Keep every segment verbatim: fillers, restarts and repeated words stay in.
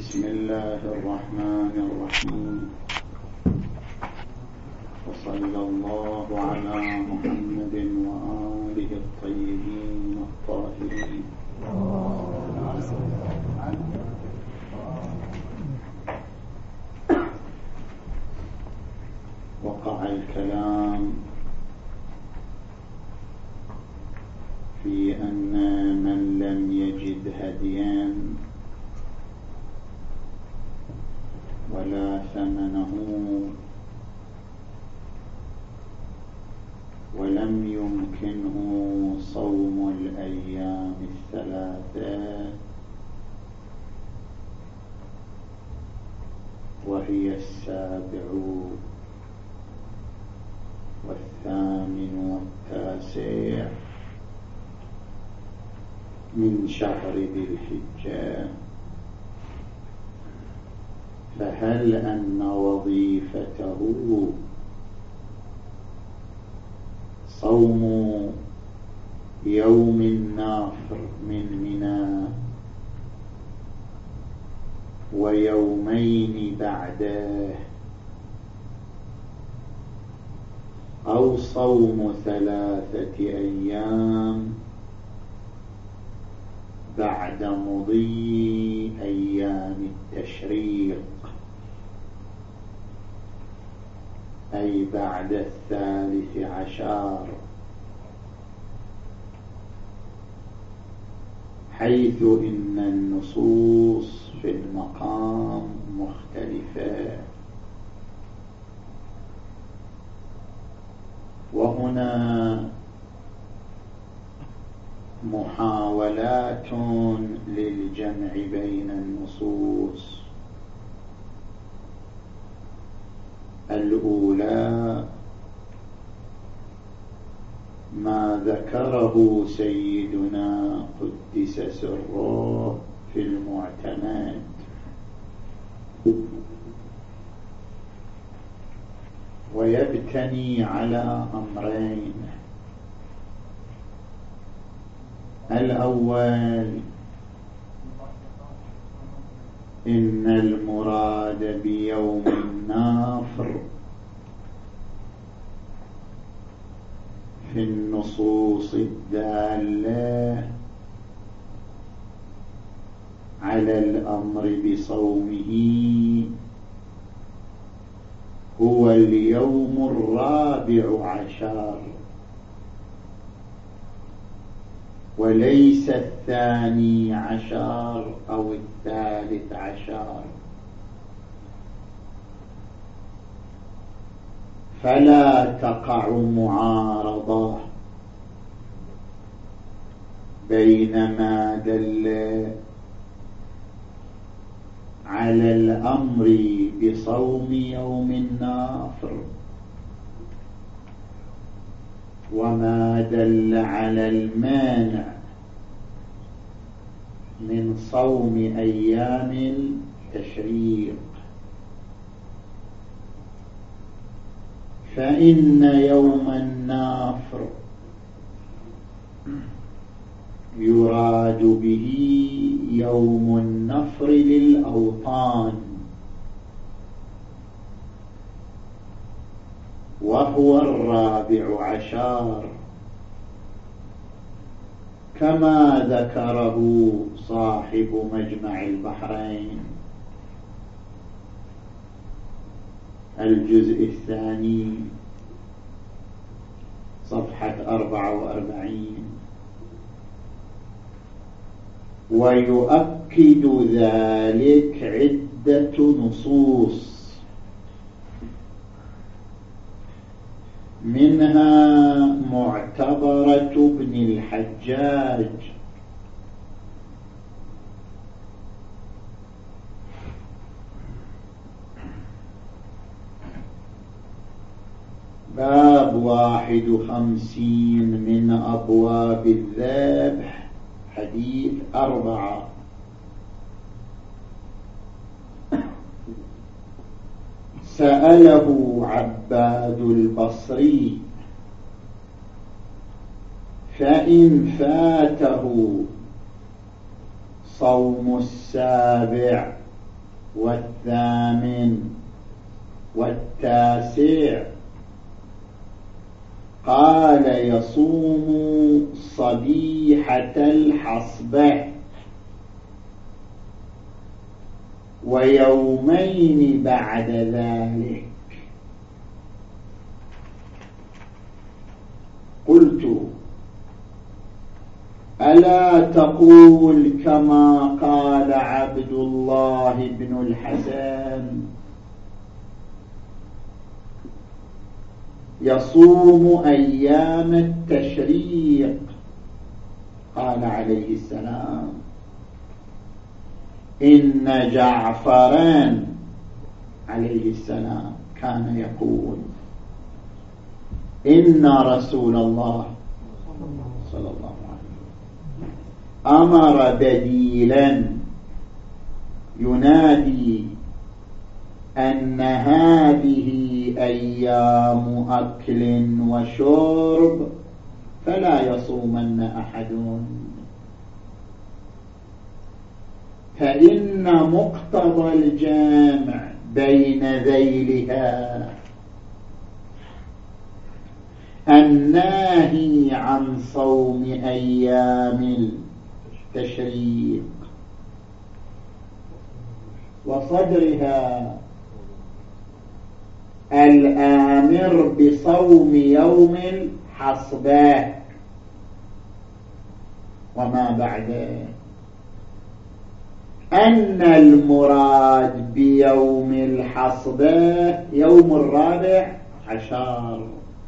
بسم الله الرحمن الرحيم. وصلى الله على محمد وآله الطيبين الطاهرين. وقع الكلام في أن من لم يجد هديا ولا ثمنه ولم يمكنه صوم الأيام الثلاثة وهي السابع والثامن والتاسع من شهر ذي الحجة، فهل أن وظيفته صوم يوم النافر من منى ويومين بعده، أو صوم ثلاثة أيام بعد مضي أيام التشريق، أي بعد الثالث عشر، حيث إن النصوص في المقام مختلفة. وهنا محاولات للجمع بين النصوص. الأولى ما ذكره سيدنا قدس سره في المعتمد، ويبتني على أمرين. الأول إن المراد بيوم النافر في النصوص الدالة على الأمر بصومه هو اليوم الرابع عشر، وليس الثاني عشر أو الثالث عشر، فلا تقع معارضة بين ما دل على الأمر بصوم يوم النافر وما دل على المانع من صوم أيام التشريق. فإن يوم النافر يراد به يوم النفر للأوطان، وهو الرابع عشر، كما ذكره صاحب مجمع البحرين الجزء الثاني صفحة أربعة وأربعين. ويؤكد ذلك عدة نصوص، منها معتبرة ابن الحجاج باب واحد وخمسين من أبواب الذبح، حديث أربعة. سأله عباد البصري فإن فاته صوم السابع والثامن والتاسع قال يصوم صبيحة الحصبة ويومين بعد ذلك. قلت ألا تقول كما قال عبد الله بن الحسن يصوم أيام التشريق؟ قال عليه السلام إن جعفرا عليه السلام كان يقول إن رسول الله صلى الله عليه وسلم أمر بديلا ينادي أن هذه أيام أكل وشرب فلا يصومن أحد، فإن مقتضى الجامع بين ذيلها الناهي عن صوم أيام التشريق وصدرها الآمر بصوم يوم الحصبة وما بعده، أن المراد بيوم الحصبة يوم الرابع عشر،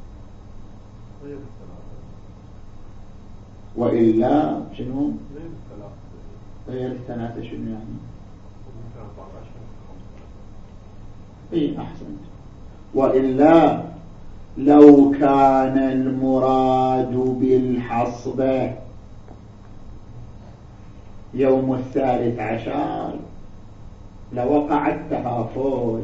وإلا شنو غير الثلاثة شنو يعني؟ إيه أحسنت. وإلا لو كان المراد بالحصبة يوم الثالث عشر لوقع التهافت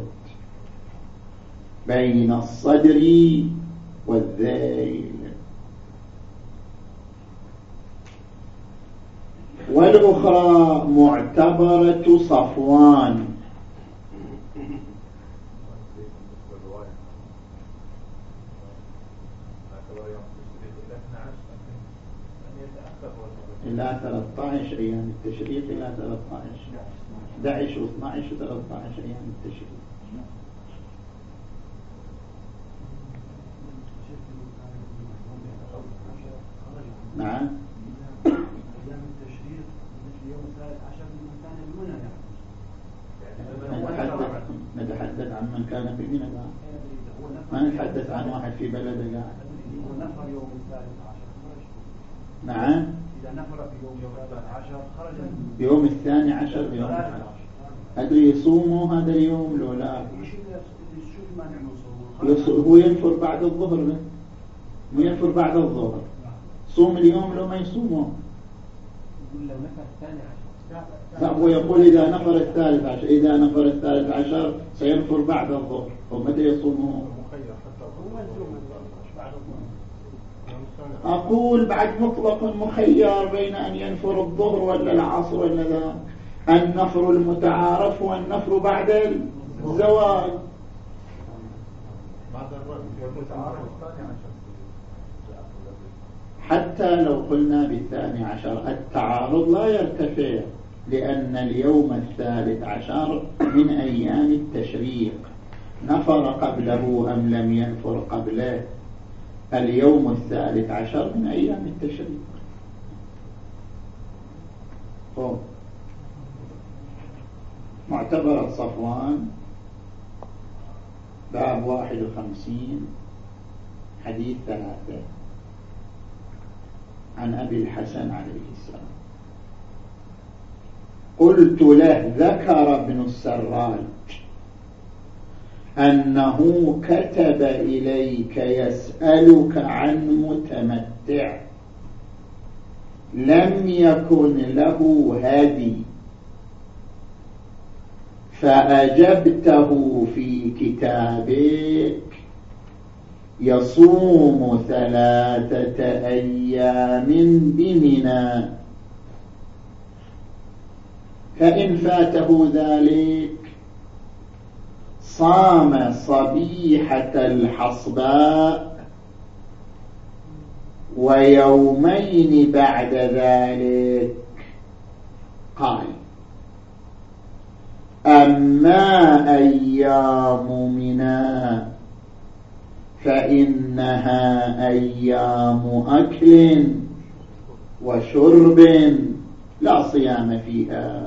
بين الصدر والذيل. والأخرى معتبرة صفوان إلى ثلاثة عشر أيام التشريق، إلى ثلاثة عشر أحد عشر واثنى عشر وثلاثة عشر أيام التشريق. نعم أيام التشريق مثل يوم الثالث عشر من كان المنى يعني نتحدث عن من كان في منى، ما نتحدث عن واحد في بلده قاعد. ونفر يوم الثالث عشر. نعم إذا نفر في يوم الثالث عشر خرج يوم الثاني عشر بيوم أدري يصوموا هذا اليوم لو لا هو ينفر بعد الظهر، مو ينفر بعد الظهر، صوم اليوم لو ما يصوموا. لا هو يقول إذا نفر الثالث عشر، إذا نفر الثالث عشر سينفر بعد الظهر، ومتى يصومه؟ أقول بعد مطلق مخير بين أن ينفر الظهر ولا العصر ولا ذا. النفر المتعارف والنفر بعد الزواج. حتى لو قلنا بالثاني عشر التعارض لا يرتفع، لأن اليوم الثالث عشر من أيام التشريق، نفر قبله أم لم ينفر قبله، اليوم الثالث عشر من أيام التشريق. طب معتبرة صفوان باب واحد وخمسين حديث ثلاثة عن أبي الحسن عليه السلام. قلت له ذكر ابن السراج أنه كتب إليك يسألك عن متمتع لم يكن له هدي، فأجبته في كتابك يصوم ثلاثة أيام بمنى، فإن فاته ذلك صام صبيحة الحصباء ويومين بعد ذلك. قال: أما أيام منى فإنها أيام أكل وشرب لا صيام فيها،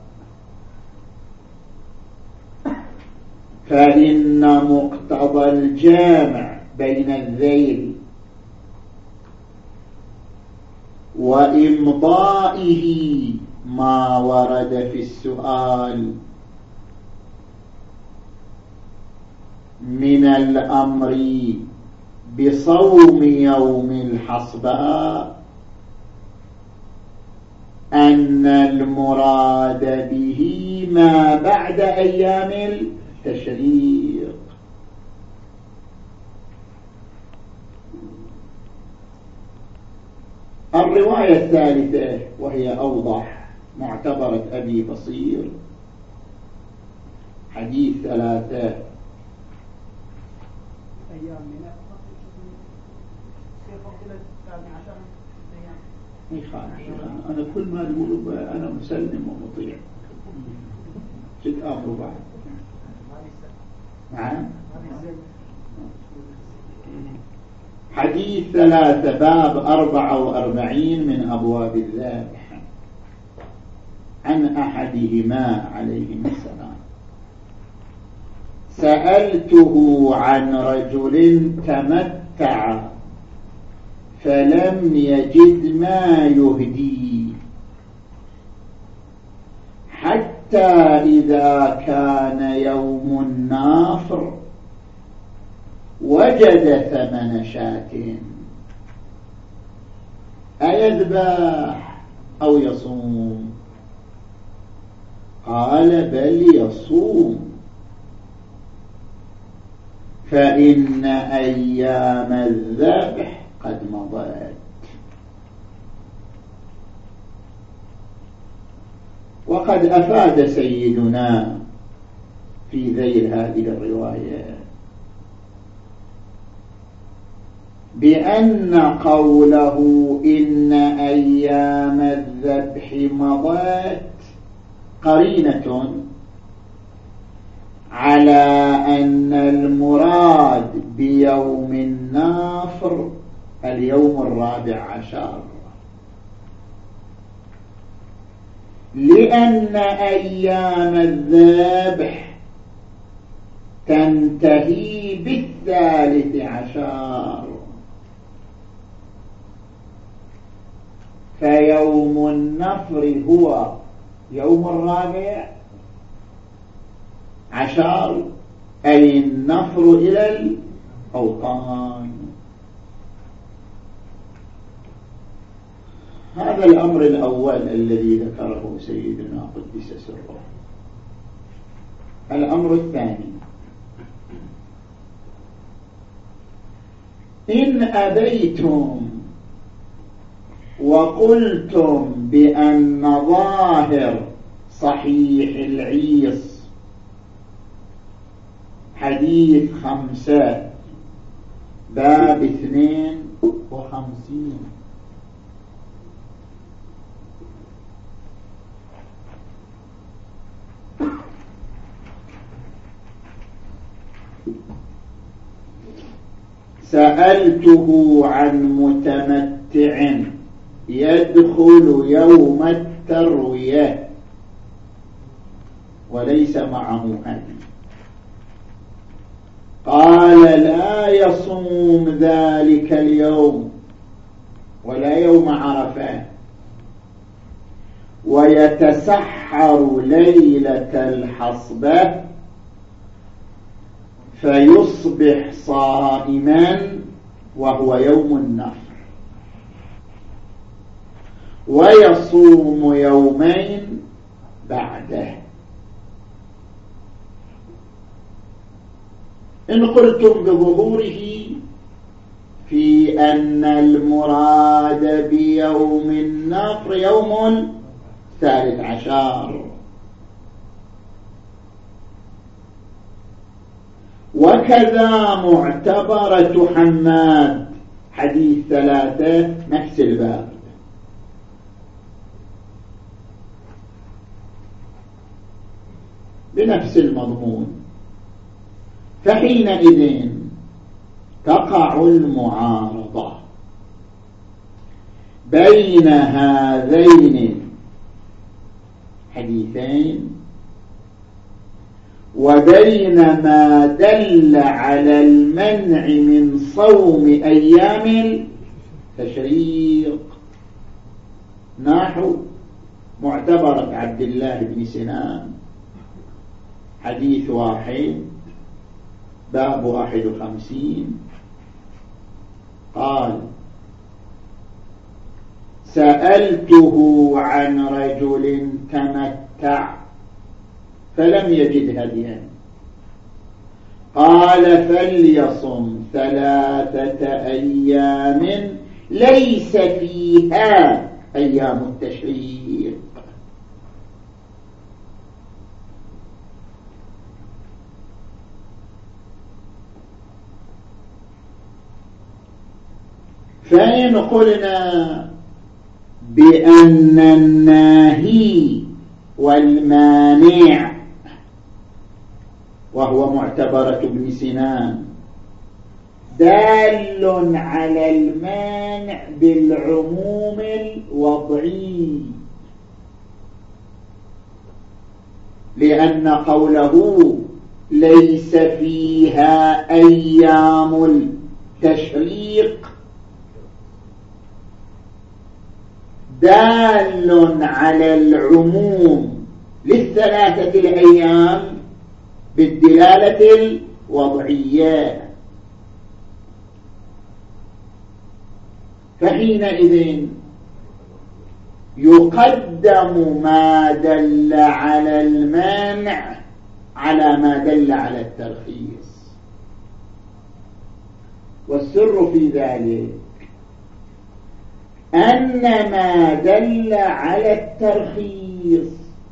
فإن مقتضى الجامع بين الذيل وإمضائه ما ورد في السؤال من الأمر بصوم يوم الحصباء أن المراد به ما بعد أيام التشريق. الرواية الثالثة وهي أوضح، معتبرة أبي بصير، حديث ثلاثة. أيام من أنا كل ما أقول أنا مسلم ومطيع. شد آخر بعد. نعم. حديث ثلاثة باب أربعة وأربعين من أبواب الذابح عن أحدهما عليهما السلام: سألته عن رجل تمتع فلم يجد ما يهدي حتى إذا كان يوم النافر وجد ثمن شاة أيذبح أو يصوم؟ قال: بل يصوم، فإن أيام الذبح قد مضت. وقد أفاد سيدنا في ذيل هذه الرواية بأن قوله إن أيام الذبح مضت قرينة على أن المراد بيوم النافر اليوم الرابع عشر، لأن أيام الذبح تنتهي بالثالث عشر، فيوم النفر هو يوم الرابع عشر، أي النفر إلى الأوطان. هذا الأمر الأول الذي ذكره سيدنا قدس سره. الأمر الثاني: إن أبيتم وقلتم بأن ظاهر صحيح العيص حديث خمسة باب اثنين وخمسين سألته عن متمتع يدخل يوم التروية وليس معه هدي، قال: لا يصوم ذلك اليوم ولا يوم عرفة، ويتسحر ليلة الحصبة فيصبح صائما وهو يوم النفر، ويصوم يومين بعده. إن قلتم بظهوره في أن المراد بيوم النفر يوم الثالث عشر، وكذا معتبرة حماد حديث ثلاثة نفس الباب. بنفس المضمون. فحينئذ تقع المعارضة بين هذين الحديثين وبين ما دل على المنع من صوم أيام التشريق، نحو معتبرة عبد الله بن سنان حديث واحد باب واحد وخمسين قال: سألته عن رجل تمتع فلم يجد هديا، قال: فليصم ثلاثة أيام ليس فيها أيام التشريق. فإن قلنا بأن الناهي والمانع وهو معتبرة ابن سنان دال على المانع بالعموم الوضعي، لأن قوله ليس فيها أيام التشريق دال على العموم للثلاثة الأيام بالدلالة الوضعية. فحينئذ يقدم ما دل على المانع على ما دل على الترخيص، والسر في ذلك أن ما دل على الترخيص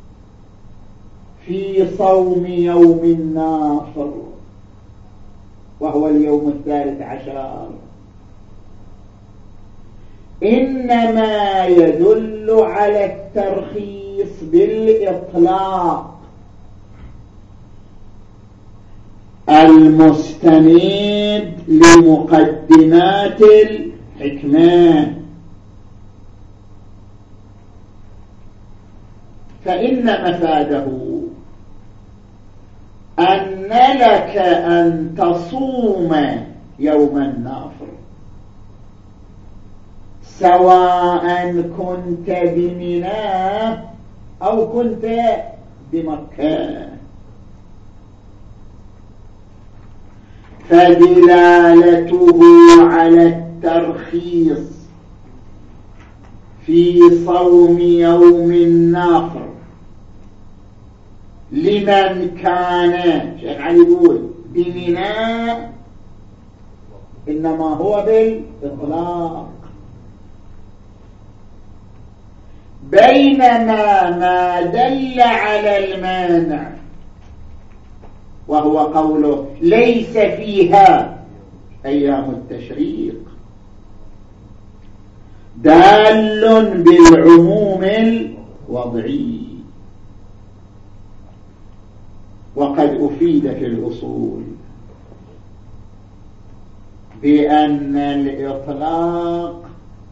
في صوم يوم النافر وهو اليوم الثالث عشر إنما يدل على الترخيص بالإطلاق المستند لمقدمات الحكمة. فإن مفاده أن لك أن تصوم يوم النافر سواء كنت بمنى أو كنت بمكة، فدلالته على الترخيص في صوم يوم النافر لمن كان شيخ علي يقول بمنى إنما هو بالإطلاق، بينما ما دل على المانع وهو قوله ليس فيها أيام التشريق دال بالعموم الوضعي. وقد أفيد في الأصول بأن الإطلاق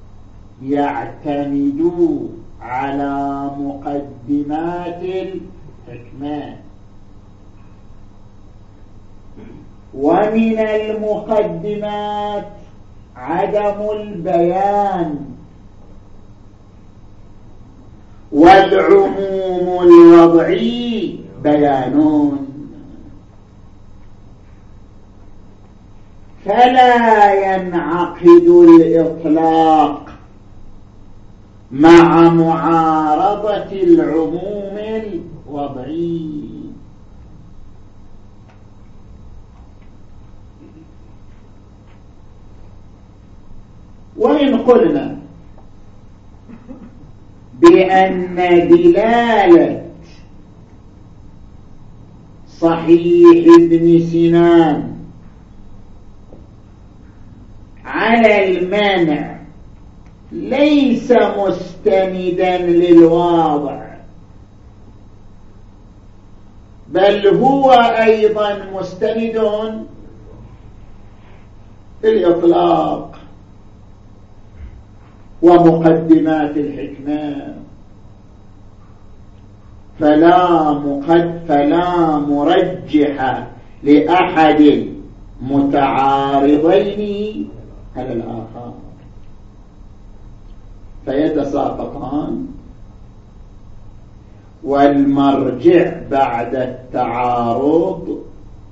يعتمد على مقدمات الحكمة، ومن المقدمات عدم البيان، والعموم الوضعي بيانون، فلا ينعقد الإطلاق مع معارضة العموم الوضعي. وإن قلنا بأن دلالة صحيح ابن سنان على المانع ليس مستندا للواضع، بل هو أيضا مستند بالإطلاق ومقدمات الحكمة، فلا مقد فلا مرجح لأحد متعارضين على الآخر، فيتساقطان. والمرجع بعد التعارض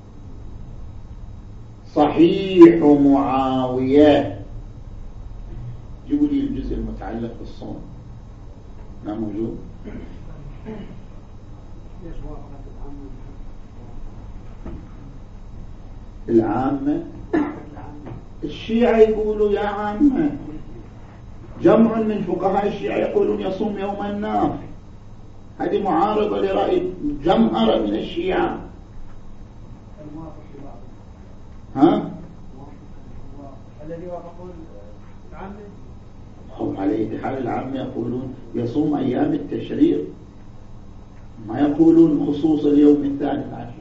صحيح معاوية. جيبوا لي الجزء المتعلق بالصوم، ما موجود. العامة الشيعة يقولوا يا عامة، جمع من فقهاء الشيعة يقولون يصوم يوم النار، هذه معارضة لرأي جمهرة من الشيعة. ها؟ الذي وافقون العامة أو عليه بحال العامة يقولون يصوم أيام التشريق، ما يقولون خصوص اليوم الثالث عشر.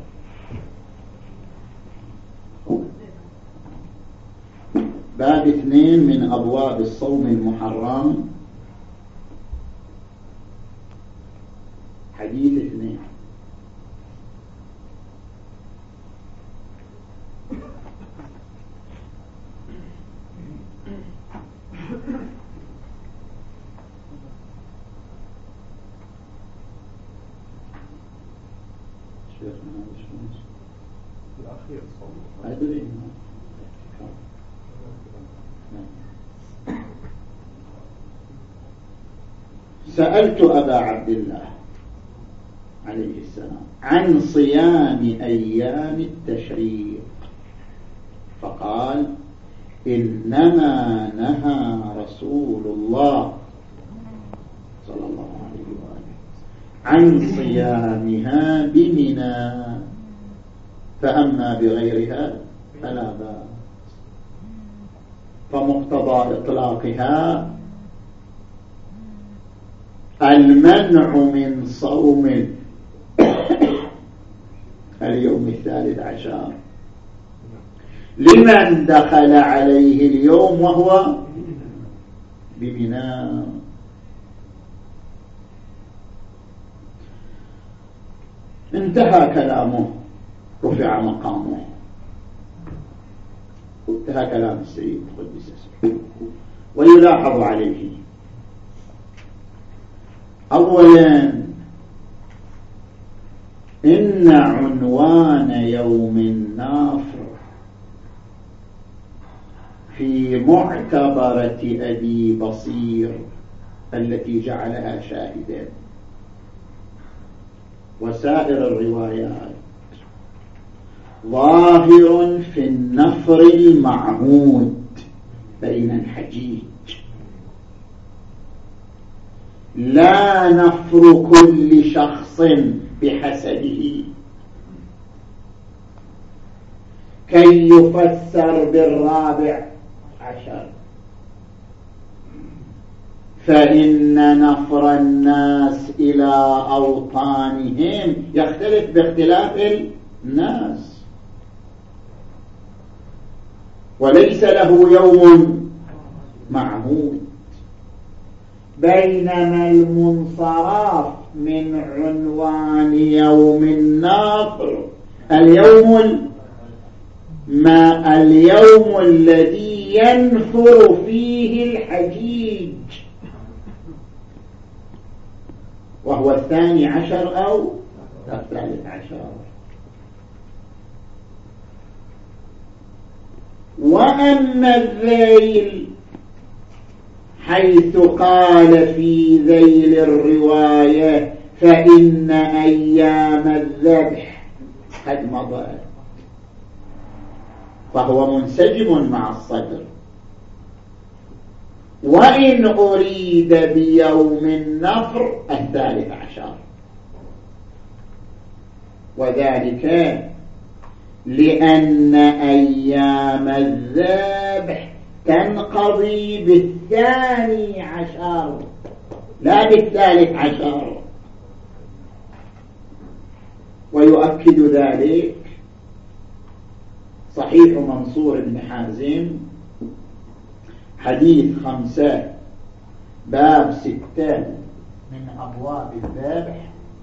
باب اثنين من أبواب الصوم المحرم، حديث اثنين. الأخير صوم أدري سألت أبا عبد الله عليه السلام عن صيام أيام التشريق، فقال إنما نهى رسول الله صلى الله عليه وآله عن صيامها بمنى، فأما بغيرها فلا بأس. فمقتضى إطلاقها المنع من صوم اليوم الثالث عشر لمن دخل عليه اليوم وهو بمنى. انتهى كلامه، رفع مقامه، انتهى كلام السيد قدس سره. ويلاحظ عليه أولا إن عنوان يوم النافر في معتبرة أبي بصير التي جعلها شاهدا، وسائر الروايات ظاهر في النفر المعهود بين الحجيج، لا نفر كل شخص بحسبه كي يفسر بالرابع عشر. فإن نفر الناس إلى أوطانهم يختلف باختلاف الناس، وليس له يوم معهود، بينما المنصرف من عنوان يوم النفر اليوم ما اليوم الذي ينفر فيه الحجيج، وهو الثاني عشر أو الثالث عشر. وأما الذيل حيث قال في ذيل الرواية فإن أيام الذبح قد مضت، فهو منسجم مع الصدر. وإن أريد بيوم النفر الثالث عشر، وذلك لأن أيام الذبح تنقضي بالثاني عشر لا بالثالث عشر. ويؤكد ذلك صحيح منصور بن حازم حديث خمسة باب ستة من أبواب الذبح،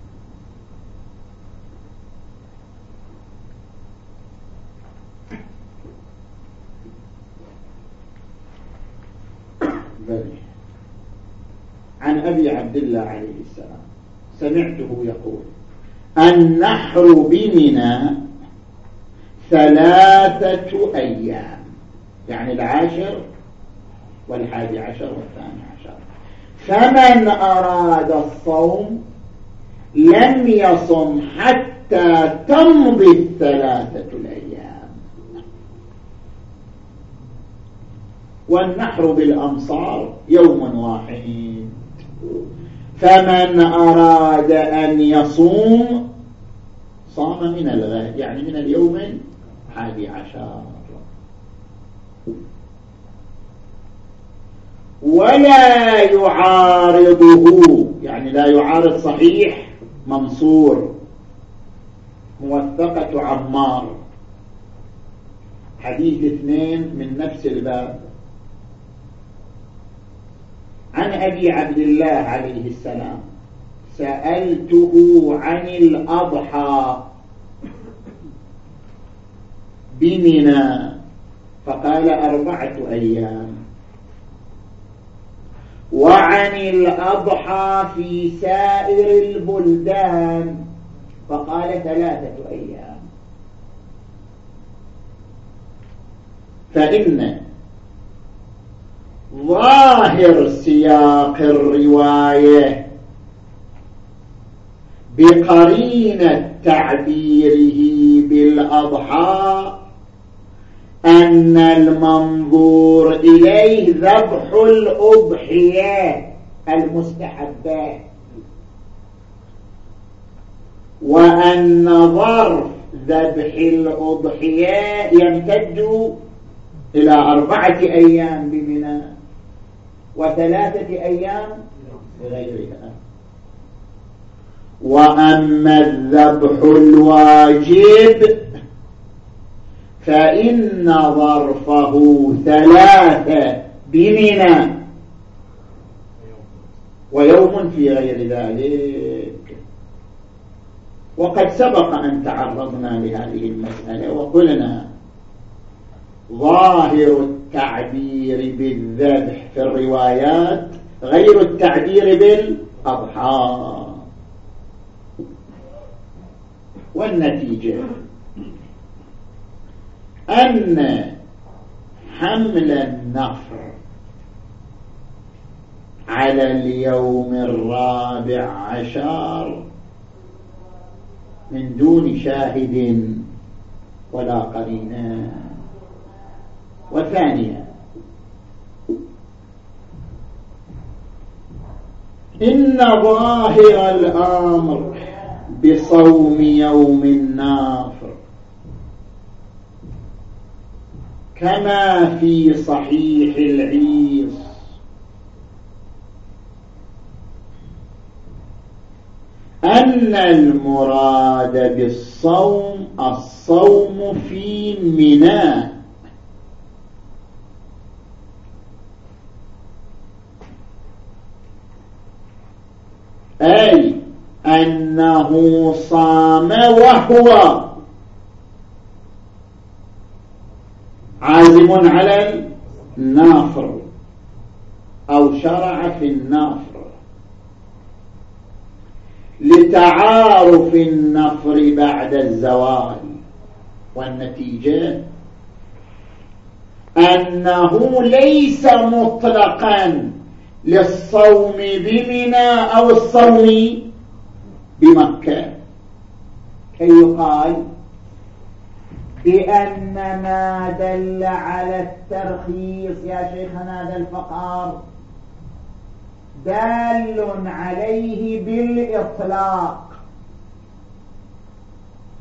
عن أبي عبد الله عليه السلام سمعته يقول: النحر بمنى ثلاثة أيام، يعني العاشر والحادي عشر والثاني عشر. فمن أراد الصوم لم يصم حتى تمضي الثلاثة الأيام. والنحر بالأمصار يوم واحد، فمن أراد أن يصوم صام من الغد، يعني من اليوم الحادي عشر. ولا يعارضه، يعني لا يعارض صحيح منصور موثقة عمار حديث اثنين من نفس الباب عن أبي عبد الله عليه السلام: سألته عن الأضحى بمنى فقال أربعة أيام، وعن الأضحى في سائر البلدان فقال ثلاثة أيام. فإن ظاهر سياق الرواية بقرينة تعبيره بالأضحى أن المنظور إليه ذبح الأضحية المستحبة، وأن ظرف ذبح الأضحية يمتد إلى أربعة أيام بمنى وثلاثة أيام بغيرها. وأما الذبح الواجب فإن ظرفه ثلاثة بمنى ويوم في غير ذلك. وقد سبق أن تعرضنا لهذه المسألة وقلنا ظاهر التعبير بالذبح في الروايات غير التعبير بالأضحى. والنتيجة أن حمل النفر على اليوم الرابع عشر من دون شاهد ولا قرينة. وثانيا إن ظاهر الأمر بصوم يوم النافر كما في صحيح العيص أن المراد بالصوم الصوم في منى، أي أنه صام وهو عازم على النافر أو شرع في النافر لتعارف النفر بعد الزوال. والنتيجة أنه ليس مطلقا للصوم بمنى أو الصوم بمكة، كي يقال بأن ما دل على الترخيص يا شيخنا هذا الفقار دال عليه بالإطلاق،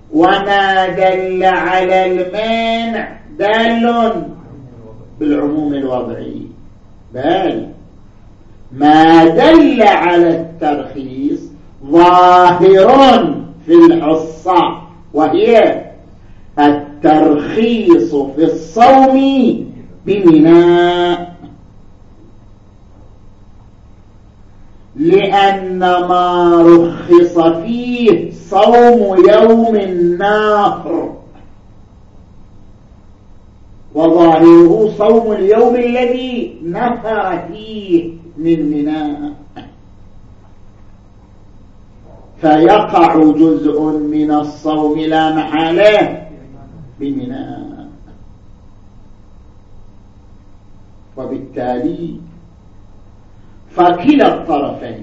وما دل على المانع دال بالعموم الوضعي، بل ما دل على الترخيص ظاهر في الحصة، وهي الترخيص في الصوم بمنى، لأن ما رخص فيه صوم يوم النحر، وظاهره صوم اليوم الذي نفر فيه من منى، فيقع جزء من الصوم لا محالة بمنى. وبالتالي فكلا الطرفين،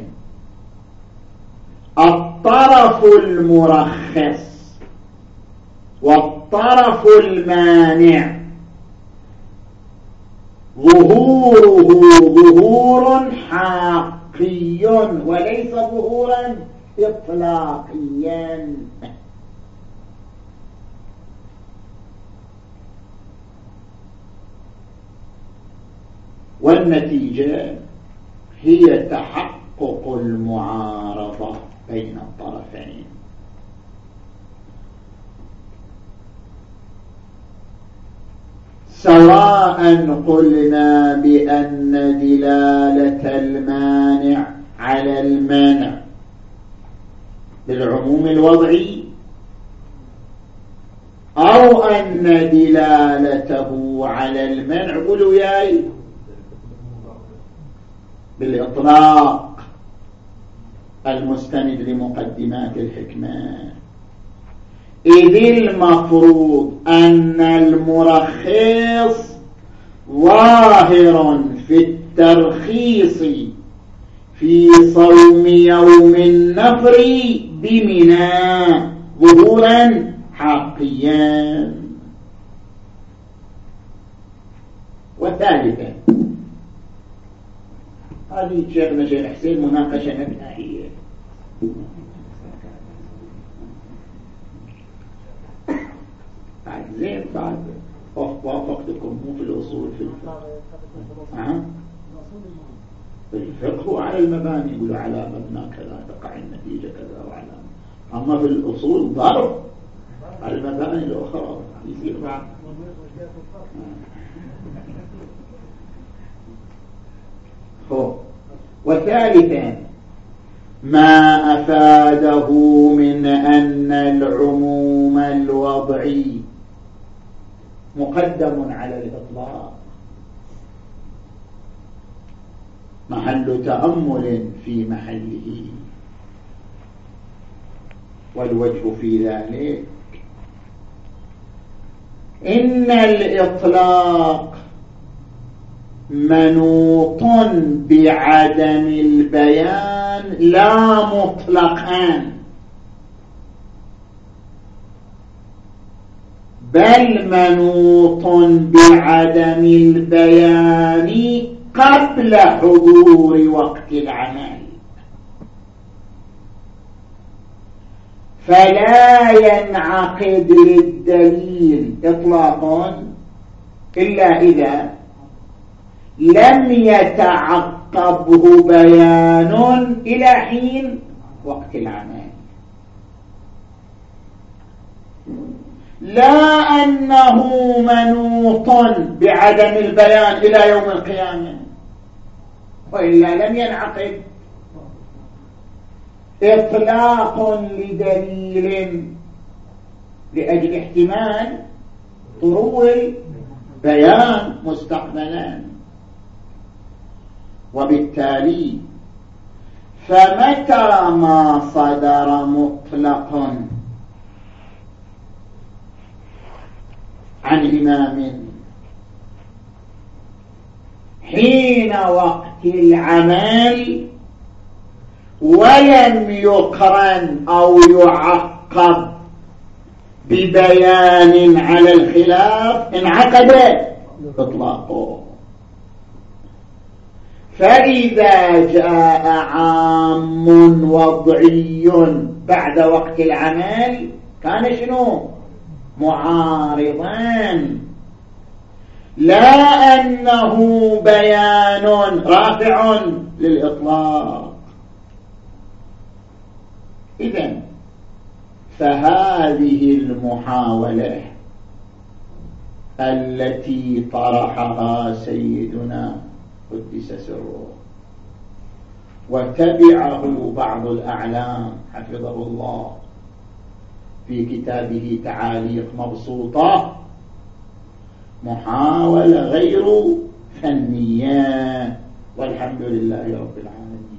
الطرف المرخص والطرف المانع، ظهوره ظهور حقي وليس ظهورا إطلاقيا. والنتيجة هي تحقق المعارضة بين الطرفين. سواء قلنا بأن دلالة المانع على المانع بالعموم الوضعي، أو أن دلالته على المنع قولوا ياي بالإطلاق المستند لمقدمات الحكمة، إذ المفروض أن المرخص ظاهر في الترخيص في صوم يوم النفر بمنى ظهورا حقيا. وثالثا، هذه شيخنا شيخ حسين مناقشة مبنائية، بعد زين بعد وافقتكم مو في الأصول في الفقه. أه؟ في الفقه على المباني يقولوا على مبنى كذا تقع النتيجة كذا وعلى، أما في الأصول ضرب على المباني الأخرى يصير بعد. هو وثالثا ما أفاده من أن العموم الوضعي مقدم على الإطلاق محل تأمل في محله، والوجه في ذلك إن الإطلاق منوط بعدم البيان لا مطلقا، بل منوط بعدم البيان قبل حضور وقت العمل، فلا ينعقد للدليل إطلاق إلا إذا لم يتعقبه بيان إلى حين وقت العمل، لا أنه منوط بعدم البيان إلى يوم القيامة، وإلا لم ينعقد إطلاق لدليل لأجل احتمال طروء البيان مستقبلا. وبالتالي فمتى ما صدر مطلق عن إمام حين وقت العمل ولم يقرن أو يعقب ببيان على الخلاف انعقد إطلاقه. فإذا جاء عام وضعي بعد وقت العمل كان شنو معارضا، لا أنه بيان رافع للإطلاق. إذن فهذه المحاولة التي طرحها سيدنا قدس سره وتبعه بعض الأعلام حفظه الله في كتابه تعاليق مبسوطة، محاولة غير فنية، والحمد لله رب العالمين.